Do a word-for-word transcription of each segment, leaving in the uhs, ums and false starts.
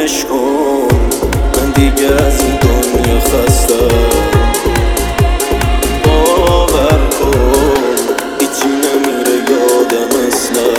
ولش کن، من دیگه از این دنیا خستم. باور کن هیچی نمیره یادم اصلا،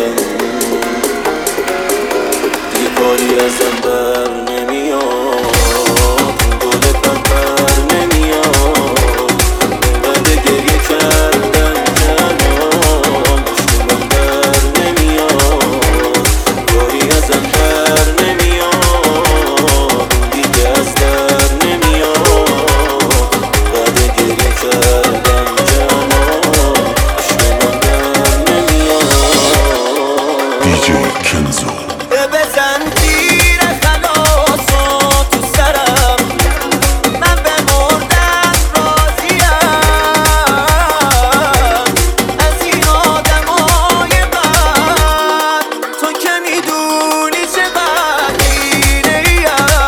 دیگه کاری ازم بر نمیاد، گلتم بر نمیاد، اینقدر گریه کردم جنان، مشکلم بر نمیاد، کاری ازم بر نمیاد، دیگه از در نمیاد، اینقدر گریه کردم جنان، مشکلم بر نمیاد. دیجی کنزو بزن تیر خلاصو تو سرم، من به مردن راضیم، از این آدمای بد تو که میدونی چه بدبینیم،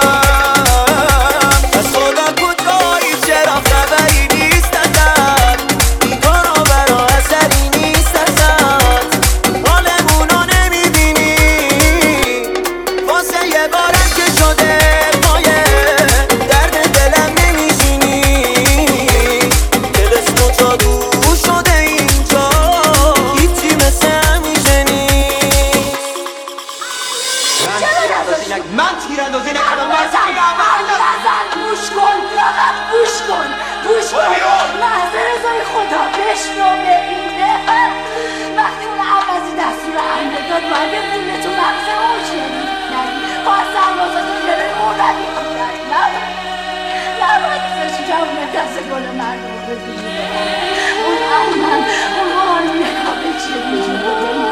از خدا کجایی چرا خبری نیست ازت، این کارا برا اثری نیست ازت، حالمونو نمیبینی واسه یه بارم که شده پایه، درد دلم نمیشینی، دل اسم و جادو شده اینجا، هیچی مثل همیشه نیست. من تیراندازی نکردم، من نزن نزن، گوش کن فقط گوش کن گوش کن لحظه رضای خدا بشنو ببینه. وقتی اون عوضی دستور حمله داد باید ببینه تو مغز اون شنید نگی باید سربازات رو جلوی مردن میخوندن، نباید نباید بزرشی جوونه دست گل مردم رو ببینه، اون احمد اون حال نکامه چیه میشه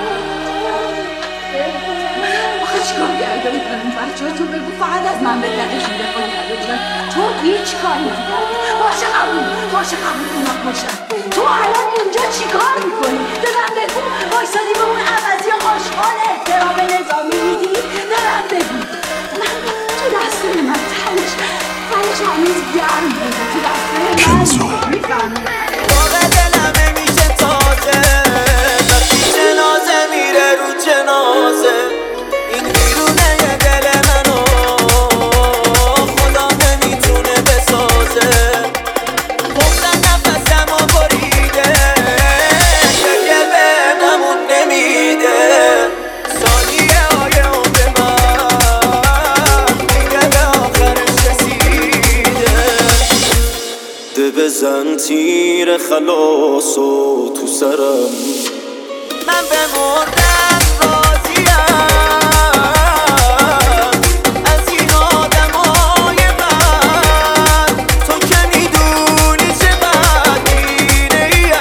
آخه چیکار کرده بودن بچه ها؟ تو بگو فقط از من به دردشون دفاع کرده بودن، تو هیچ کاری نکردی. باشه قبول باشه قبول اونا باشن، تو الان اینجا چیکار میکنی؟ به من بگو وایسادی به اون عوضی آشغال احترام نظامی میدی؟ به من بگو من تو دستور من تنش تنش هنوز گرم بوده، تو دستور من میفهمی باقی دلم نمیشه تازه، وقتی جنازه میره رو جنازه، این بیرونه یه دل منو خدا نمیتونه بسازه، گفتم نفسم و بریده، گریه بهمون نمیده، ثانیه های عمر من دیگه به آخرش رسیده. ده بزن تیر خلاصو تو سرم، من به مردن راضیم، از این آدمای بد تو که میدونی چه بدبینیم،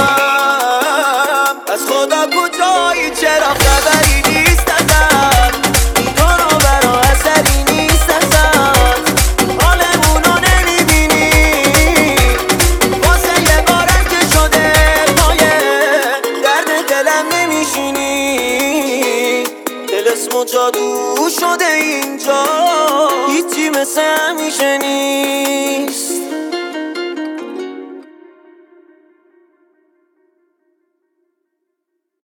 از خدا کجایی چرا خبری نیست ازت، این کارا برا اثری نیست ازت، حالمونو نمیبینی واسه یه بارم که شده پایه، درد دلم نمیشینی، دل اسم و جادو شده اینجا، هیچی مثل همیشه نیست.